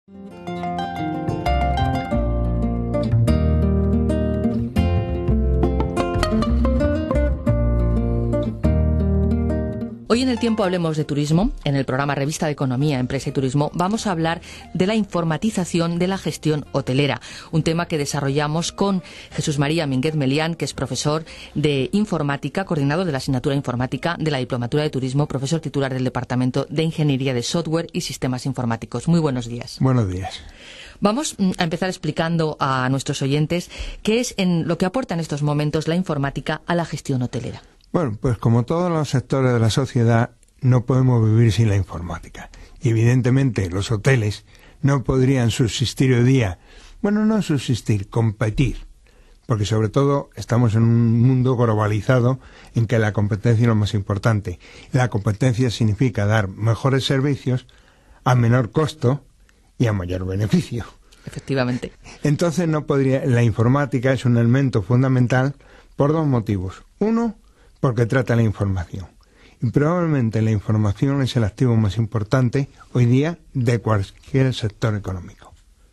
Hoy en El Tiempo Hablemos de Turismo, en el programa Revista de Economía, Empresa y Turismo, vamos a hablar de la informatización de la gestión hotelera, un tema que desarrollamos con Jesús María Mínguez Melián, que es profesor de informática, coordinador de la asignatura informática de la Diplomatura de Turismo, profesor titular del Departamento de Ingeniería de Software y Sistemas Informáticos. Muy buenos días. Buenos días. Vamos a empezar explicando a nuestros oyentes qué es en lo que aporta en estos momentos la informática a la gestión hotelera. Bueno, pues como todos los sectores de la sociedad, no podemos vivir sin la informática. Y evidentemente los hoteles no podrían subsistir hoy día. Bueno, no subsistir, competir. Porque sobre todo estamos en un mundo globalizado en que la competencia es lo más importante. La competencia significa dar mejores servicios a menor costo y a mayor beneficio. Efectivamente. Entonces la informática es un elemento fundamental por dos motivos. Uno, porque trata la información. Y probablemente la información es el activo más importante hoy día de cualquier sector económico.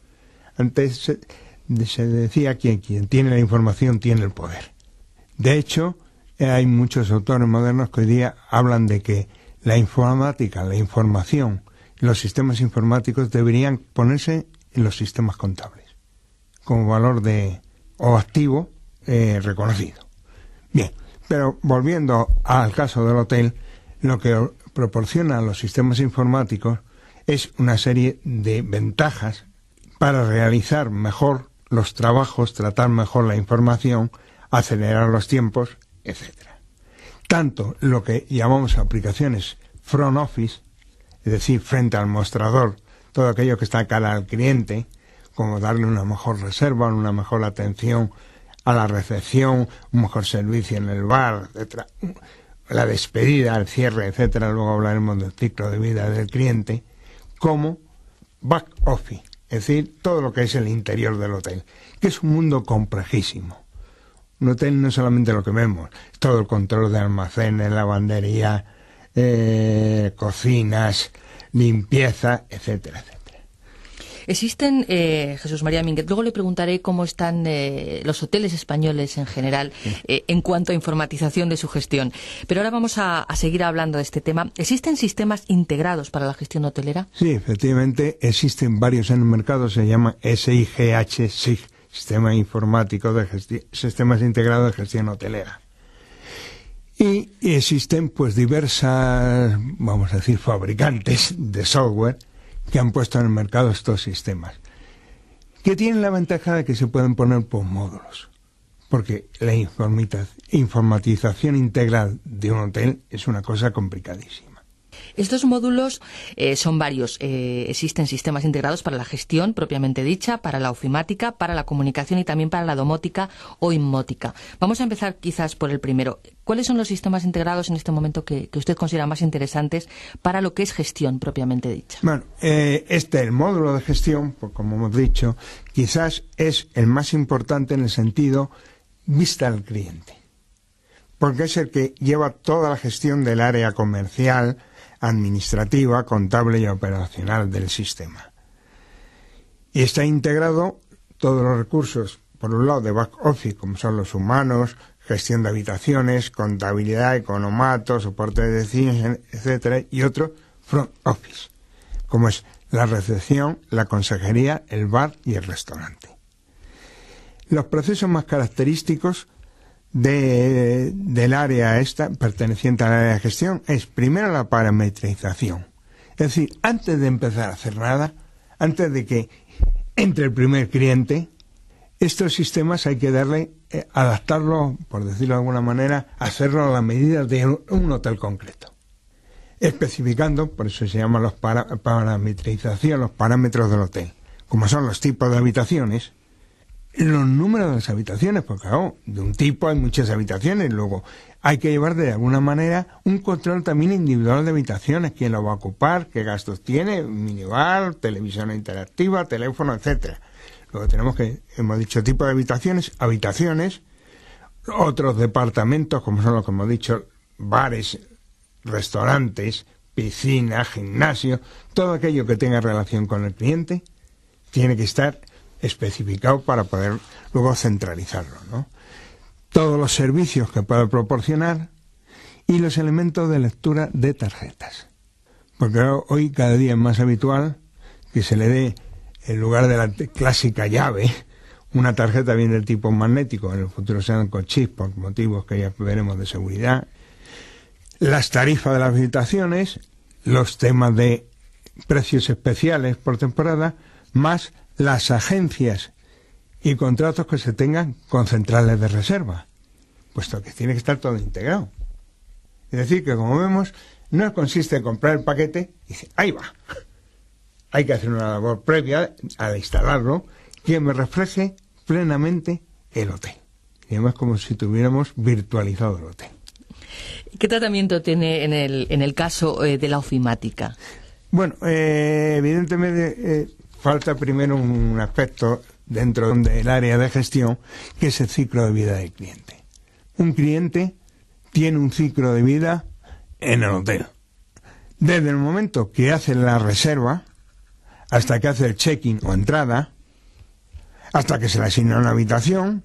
Antes se decía que quien tiene la información tiene el poder. De hecho, hay muchos autores modernos que hoy día hablan de que la informática, la información, los sistemas informáticos deberían ponerse en los sistemas contables como valor o activo reconocido. Bien. Pero volviendo al caso del hotel, lo que proporcionan los sistemas informáticos es una serie de ventajas para realizar mejor los trabajos, tratar mejor la información, acelerar los tiempos, etc. Tanto lo que llamamos aplicaciones front office, es decir, frente al mostrador, todo aquello que está cara al cliente, como darle una mejor reserva, una mejor atención a la recepción, un mejor servicio en el bar, etcétera, la despedida, el cierre, etcétera. Luego hablaremos del ciclo de vida del cliente, como back office, es decir, todo lo que es el interior del hotel, que es un mundo complejísimo. Un hotel no es solamente lo que vemos, es todo el control de almacenes, lavandería, cocinas, limpieza, etcétera, etcétera. Existen, Jesús María Mínguez, luego le preguntaré cómo están los hoteles españoles en general en cuanto a informatización de su gestión. Pero ahora vamos a seguir hablando de este tema. ¿Existen sistemas integrados para la gestión hotelera? Sí, efectivamente, existen varios en el mercado, se llaman SIGH, SIG, Sistema Informático de Sistemas Integrados de Gestión Hotelera. Y existen pues diversas, vamos a decir, fabricantes de software que han puesto en el mercado estos sistemas, que tienen la ventaja de que se pueden poner por módulos, porque la informatización integral de un hotel es una cosa complicadísima. Estos módulos son varios. Existen sistemas integrados para la gestión propiamente dicha, para la ofimática, para la comunicación y también para la domótica o inmótica. Vamos a empezar quizás por el primero. ¿Cuáles son los sistemas integrados en este momento que usted considera más interesantes para lo que es gestión propiamente dicha? Bueno, el módulo de gestión, pues como hemos dicho, quizás es el más importante en el sentido vista al cliente, porque es el que lleva toda la gestión del área comercial, administrativa, contable y operacional del sistema. Y está integrado todos los recursos, por un lado de back office, como son los humanos, gestión de habitaciones, contabilidad, economato, soporte de decisiones, etcétera, y otro front office, como es la recepción, la consejería, el bar y el restaurante. Los procesos más característicos del área perteneciente al área de gestión es primero la parametrización. Es decir, antes de empezar a hacer nada, antes de que entre el primer cliente, estos sistemas hay que adaptarlo, por decirlo de alguna manera, hacerlo a la medida de un hotel concreto. Especificando, por eso se llama parametrización, los parámetros del hotel, como son los tipos de habitaciones, los números de las habitaciones, porque claro, de un tipo hay muchas habitaciones, luego hay que llevar de alguna manera un control también individual de habitaciones, quién lo va a ocupar, qué gastos tiene, minibar, televisión interactiva, teléfono, etcétera. Luego tenemos hemos dicho tipo de habitaciones, otros departamentos, como son los que hemos dicho, bares, restaurantes, piscina, gimnasio, todo aquello que tenga relación con el cliente, tiene que estar especificado para poder luego centralizarlo, ¿no? Todos los servicios que puede proporcionar y los elementos de lectura de tarjetas. Porque hoy cada día es más habitual que se le dé, en lugar de la clásica llave, una tarjeta bien de tipo magnético, en el futuro serán con chips por motivos que ya veremos de seguridad, las tarifas de las habitaciones, los temas de precios especiales por temporada, más las agencias y contratos que se tengan con centrales de reserva, puesto que tiene que estar todo integrado. Es decir, que como vemos, no consiste en comprar el paquete y decir, ahí va. Hay que hacer una labor previa al instalarlo que me refleje plenamente el hotel. Y además como si tuviéramos virtualizado el hotel. ¿Qué tratamiento tiene en el caso de la ofimática? Bueno, evidentemente falta primero un aspecto dentro del área de gestión, que es el ciclo de vida del cliente. Un cliente tiene un ciclo de vida en el hotel. Desde el momento que hace la reserva, hasta que hace el check-in o entrada, hasta que se le asigna una habitación,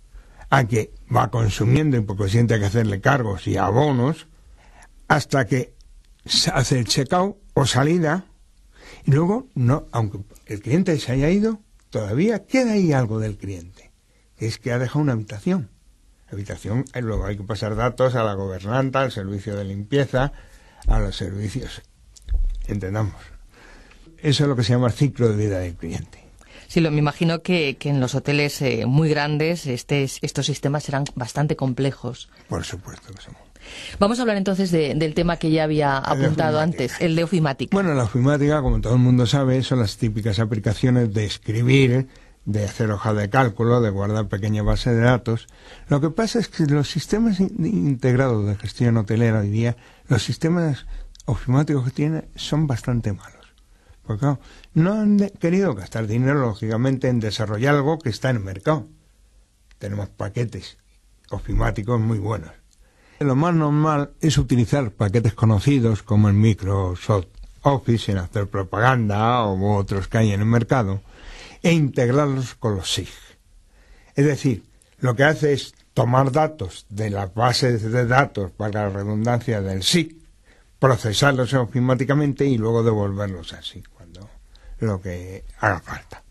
a que va consumiendo y porque siente que hacerle cargos y abonos, hasta que se hace el check-out o salida, y luego, no, aunque el cliente se haya ido, todavía queda ahí algo del cliente, que es que ha dejado una habitación. La habitación, luego hay que pasar datos a la gobernanta, al servicio de limpieza, a los servicios, entendamos. Eso es lo que se llama el ciclo de vida del cliente. Sí, me imagino que en los hoteles muy grandes estos sistemas serán bastante complejos. Por supuesto que somos. Vamos a hablar entonces del tema que ya había apuntado antes, el de ofimática. Bueno, la ofimática, como todo el mundo sabe, son las típicas aplicaciones de escribir, de hacer hoja de cálculo, de guardar pequeña base de datos. Lo que pasa es que los sistemas integrados de gestión hotelera hoy día, los sistemas ofimáticos que tienen son bastante malos. Porque claro, no han querido gastar dinero, lógicamente, en desarrollar algo que está en el mercado. Tenemos paquetes ofimáticos muy buenos. Lo más normal es utilizar paquetes conocidos como el Microsoft Office, sin hacer propaganda o otros que hay en el mercado, e integrarlos con los SIG. Es decir, lo que hace es tomar datos de las bases de datos, para la redundancia del SIG, procesarlos ofimáticamente y luego devolverlos así, cuando lo que haga falta.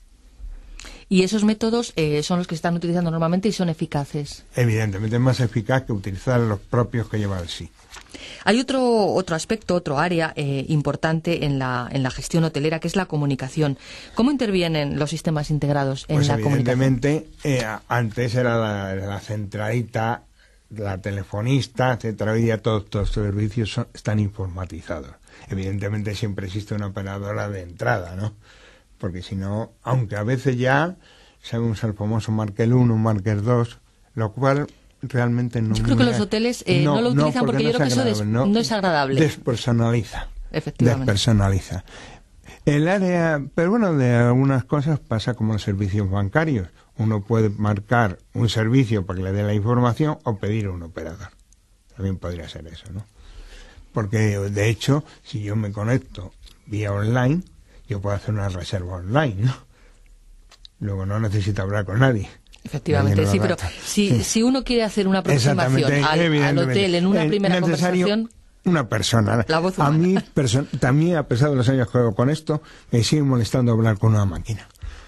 ¿Y esos métodos son los que se están utilizando normalmente y son eficaces? Evidentemente es más eficaz que utilizar los propios que lleva el SIG. Hay otro aspecto, otro área importante en la gestión hotelera, que es la comunicación. ¿Cómo intervienen los sistemas integrados en la comunicación? Evidentemente, antes era la centralita, la telefonista, etcétera. Hoy día todos estos servicios están informatizados. Evidentemente siempre existe una operadora de entrada, ¿no? Porque si no, aunque a veces ya sabemos el famoso Marker 1, Marker 2, lo cual realmente no... Yo creo que los hoteles no lo utilizan porque yo creo que eso no es agradable. Despersonaliza. Efectivamente. Despersonaliza. El área, pero bueno, de algunas cosas pasa como los servicios bancarios. Uno puede marcar un servicio para que le dé la información o pedir a un operador. También podría ser eso, ¿no? Porque, de hecho, si yo me conecto vía online, yo puedo hacer una reserva online, ¿no? Luego no necesito hablar con nadie. Efectivamente, sí, pero si uno quiere hacer una aproximación al hotel en una primera conversación... Una persona. La voz humana. También, a pesar de los años que juego con esto, me sigue molestando hablar con una máquina.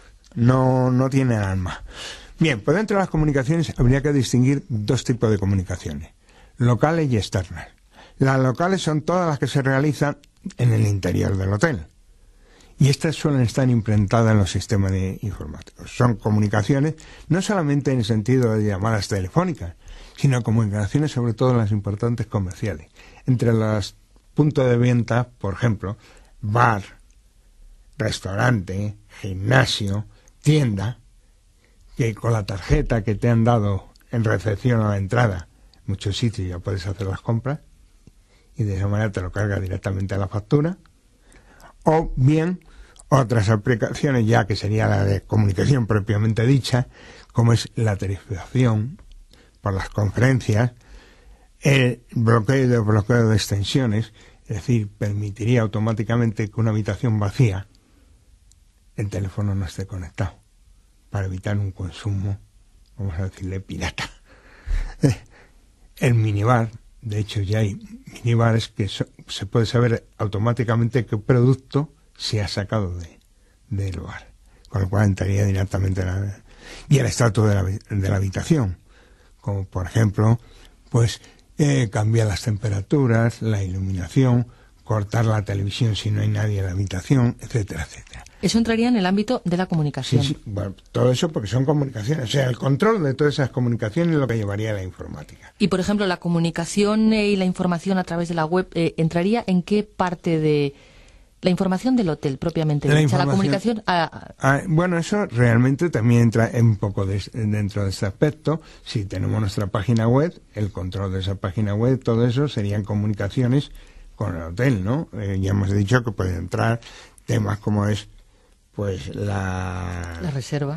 No tiene alma. Bien, pues dentro de las comunicaciones habría que distinguir dos tipos de comunicaciones, locales y externas. Las locales son todas las que se realizan en el interior del hotel. Y estas suelen estar implementadas en los sistemas informáticos. Son comunicaciones no solamente en el sentido de llamadas telefónicas, sino comunicaciones sobre todo las importantes comerciales. Entre los puntos de venta, por ejemplo, bar, restaurante, gimnasio, tienda, que con la tarjeta que te han dado en recepción a la entrada, en muchos sitios ya puedes hacer las compras y de esa manera te lo carga directamente a la factura. O bien otras aplicaciones ya que sería la de comunicación propiamente dicha, como es la tarificación por las conferencias, el bloqueo de extensiones, es decir, permitiría automáticamente que una habitación vacía, el teléfono no esté conectado, para evitar un consumo, vamos a decirle, pirata. El minibar, de hecho ya hay minibares que se puede saber automáticamente qué producto se ha sacado del bar, con lo cual entraría directamente y el estatus de la habitación, como por ejemplo, pues cambiar las temperaturas, la iluminación, cortar la televisión si no hay nadie en la habitación, etcétera, etcétera. Eso entraría en el ámbito de la comunicación. Sí, bueno, todo eso porque son comunicaciones. O sea, el control de todas esas comunicaciones es lo que llevaría a la informática. Y, por ejemplo, la comunicación y la información a través de la web, ¿entraría en qué parte de la información del hotel propiamente dicha? La comunicación... Bueno, eso realmente también entra un poco dentro de ese aspecto. Si tenemos nuestra página web, el control de esa página web, todo eso serían comunicaciones con el hotel, ¿no? Ya hemos dicho que pueden entrar temas como es pues la reserva,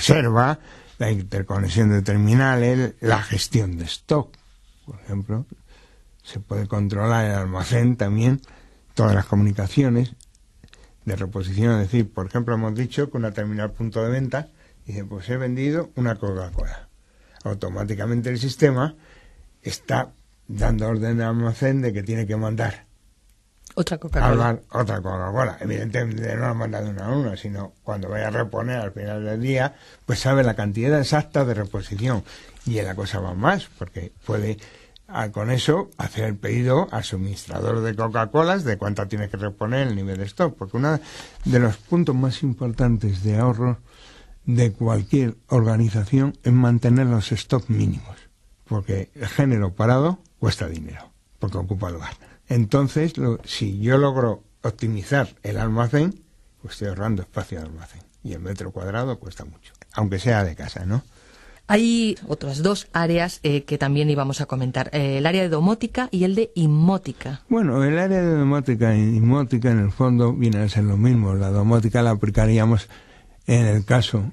la interconexión de terminales, la gestión de stock, por ejemplo. Se puede controlar el almacén también, todas las comunicaciones de reposición. Es decir, por ejemplo, hemos dicho que una terminal punto de venta dice, pues he vendido una Coca-Cola. Automáticamente el sistema está dando orden al almacén de que tiene que mandar otra Coca-Cola. Otra Coca-Cola. Evidentemente no la manda de una a una, sino cuando vaya a reponer al final del día, pues sabe la cantidad exacta de reposición. Y la cosa va más, porque puede con eso hacer el pedido al suministrador de Coca-Colas de cuánta tiene que reponer el nivel de stock. Porque uno de los puntos más importantes de ahorro de cualquier organización es mantener los stocks mínimos. Porque el género parado cuesta dinero, porque ocupa lugar. Entonces, si yo logro optimizar el almacén, pues estoy ahorrando espacio de almacén. Y el metro cuadrado cuesta mucho, aunque sea de casa, ¿no? Hay otras dos áreas que también íbamos a comentar. El área de domótica y el de inmótica. Bueno, el área de domótica e inmótica en el fondo viene a ser lo mismo. La domótica la aplicaríamos en el caso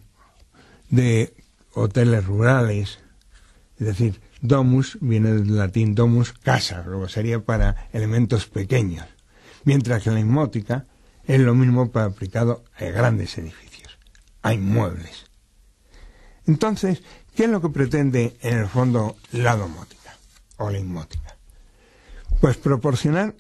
de hoteles rurales, es decir, domus viene del latín domus, casa, luego sería para elementos pequeños, mientras que la inmótica es lo mismo para aplicado a grandes edificios, a inmuebles. Entonces, ¿qué es lo que pretende en el fondo la domótica o la inmótica? Pues proporcionar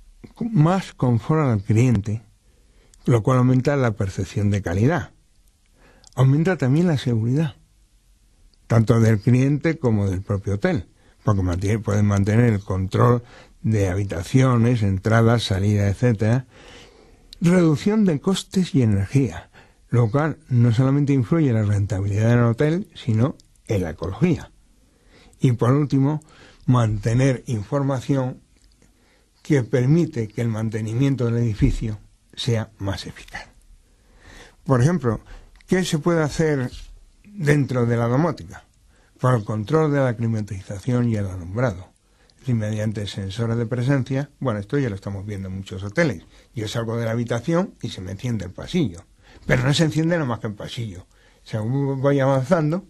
más confort al cliente, lo cual aumenta la percepción de calidad. Aumenta también la seguridad, tanto del cliente como del propio hotel, porque pueden mantener el control de habitaciones, entradas, salidas, etcétera. Reducción de costes y energía, lo cual no solamente influye en la rentabilidad del hotel, sino en la ecología. Y por último, mantener información que permite que el mantenimiento del edificio sea más eficaz. Por ejemplo, ¿qué se puede hacer dentro de la domótica? Por el control de la climatización y el alumbrado. Y mediante sensores de presencia, bueno, esto ya lo estamos viendo en muchos hoteles. Yo salgo de la habitación y se me enciende el pasillo. Pero no se enciende nada más que el pasillo. Según voy avanzando,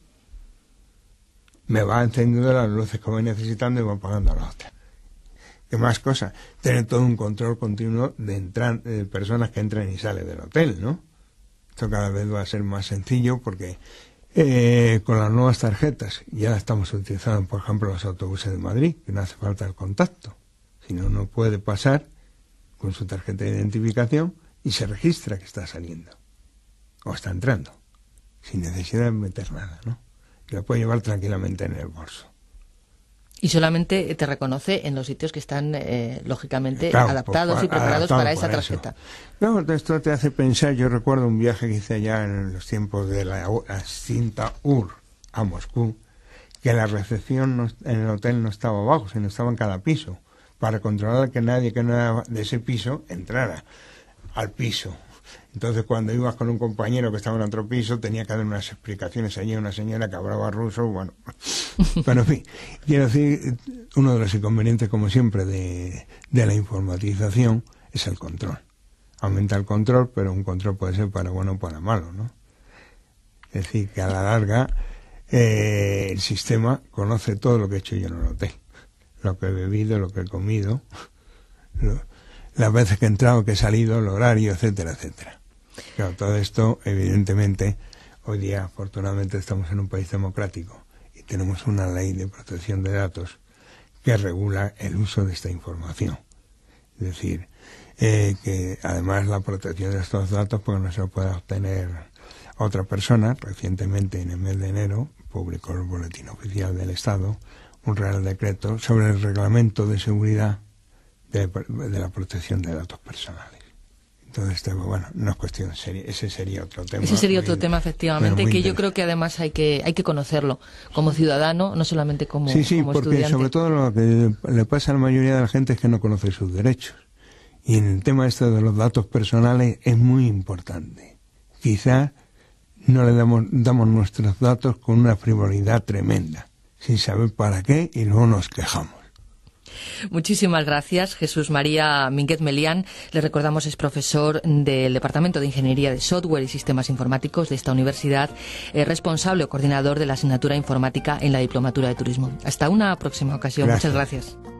me va encendiendo las luces que voy necesitando y voy apagando las otras. ¿Qué más cosas? Tener todo un control continuo de personas que entran y salen del hotel, ¿no? Esto cada vez va a ser más sencillo porque con las nuevas tarjetas ya las estamos utilizando, por ejemplo, los autobuses de Madrid, que no hace falta el contacto. Sino uno puede pasar con su tarjeta de identificación y se registra que está saliendo o está entrando, sin necesidad de meter nada, ¿no? Y lo puede llevar tranquilamente en el bolso. Y solamente te reconoce en los sitios que están, lógicamente, claro, adaptados y preparados para esa tarjeta. Luego, esto te hace pensar, yo recuerdo un viaje que hice allá en los tiempos de la extinta UR a Moscú, que la recepción en el hotel no estaba abajo, sino estaba en cada piso, para controlar que nadie que no era de ese piso entrara al piso. Entonces, cuando ibas con un compañero que estaba en otro piso, tenía que dar unas explicaciones allí a una señora que hablaba ruso, bueno. Pero, en fin, quiero decir, uno de los inconvenientes, como siempre, de la informatización es el control. Aumenta el control, pero un control puede ser para bueno o para malo, ¿no? Es decir, que a la larga el sistema conoce todo lo que he hecho yo en el hotel. Lo que he bebido, lo que he comido, las veces que he entrado, que he salido, el horario, etcétera, etcétera. Claro, todo esto, evidentemente, hoy día, afortunadamente, estamos en un país democrático y tenemos una ley de protección de datos que regula el uso de esta información. Es decir, que además la protección de estos datos, porque no se lo puede obtener otra persona. Recientemente, en el mes de enero, publicó el Boletín Oficial del Estado un Real Decreto sobre el reglamento de seguridad de la protección de datos personales. Entonces, bueno, no es cuestión seria, ese sería otro tema. Ese sería otro tema, efectivamente, que yo creo que además hay que conocerlo como ciudadano, no solamente como Sí, como porque estudiante. Sobre todo lo que le pasa a la mayoría de la gente es que no conoce sus derechos. Y en el tema este de los datos personales es muy importante. Quizás no le damos nuestros datos con una frivolidad tremenda, sin saber para qué, y luego nos quejamos. Muchísimas gracias, Jesús María Minguet Melián. Le recordamos, es profesor del Departamento de Ingeniería de Software y Sistemas Informáticos de esta universidad, responsable o coordinador de la asignatura informática en la Diplomatura de Turismo. Hasta una próxima ocasión. Gracias. Muchas gracias.